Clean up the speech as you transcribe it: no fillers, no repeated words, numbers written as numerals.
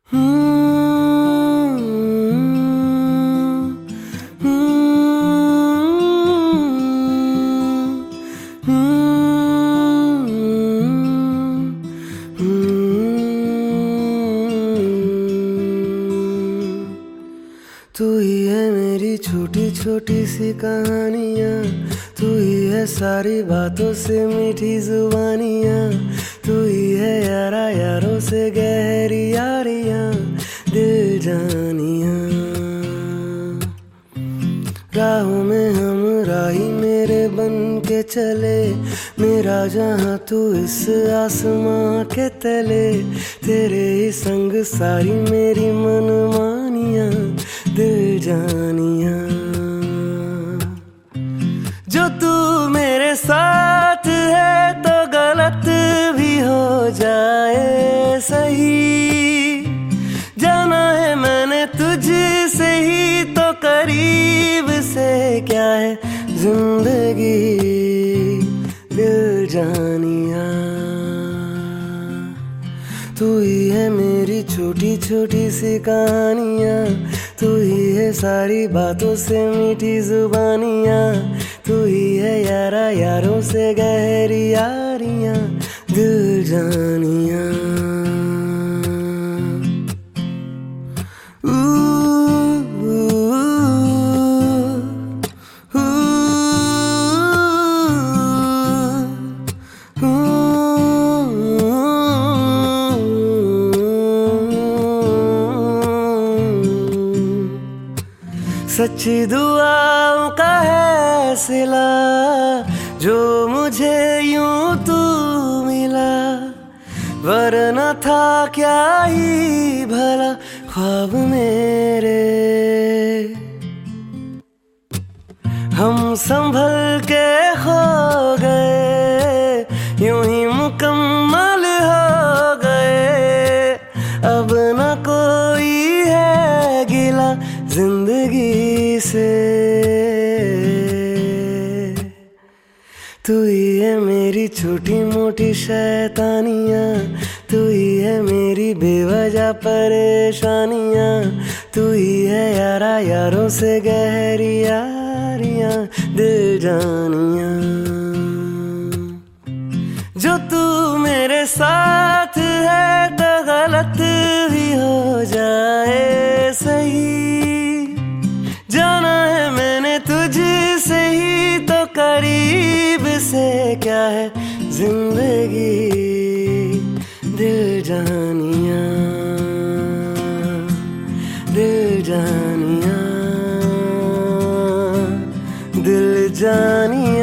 तू ही है मेरी छोटी छोटी सी कहानियाँ, तू ही है सारी बातों से मीठी जुबानियाँ, तू ही है यारा यारों से गहरी यारियाँ, दिल जानियाँ। राहों में हम राही मेरे बन के चले, मेरा जहाँ तू इस आसमां के तले, तेरे ही संग सारी मेरी मनमानियाँ, दिल जानियाँ। जो तू मेरे साथ है तो गलत भी हो जाए सही, जाना है मैंने तुझसे ही तो करीब से क्या है जिंदगी, दिल जानिया। तू ही है मेरी छोटी छोटी सी कहानियाँ, तू ही है सारी बातों से मीठी जुबानियाँ, तू ही है यारा यारों से गहरी यारियाँ, दिल जानियाँ। सच्ची दुआओं का है सिला जो मुझे यूं तू मिला, वरना था क्या ही भला ख्वाब मेरे। हम संभल के खो गए, यूं ही मुकम्मल हो गए, अब न कोई है गिला जिंदगी से। तू ही है मेरी छोटी मोटी शैतानियाँ, तू ही है मेरी बेवजह परेशानियाँ, तू ही है यारा यारों से गहरी यारियाँ, दिल जानियाँ। जो तू मेरे साथ है तो गलत भी हो जाए सही, जाना है मैंने तुझसे ही तो करीब से क्या है जिंदगी, दिल जानियाँ, दिल जानियाँ, दिल जानियाँ।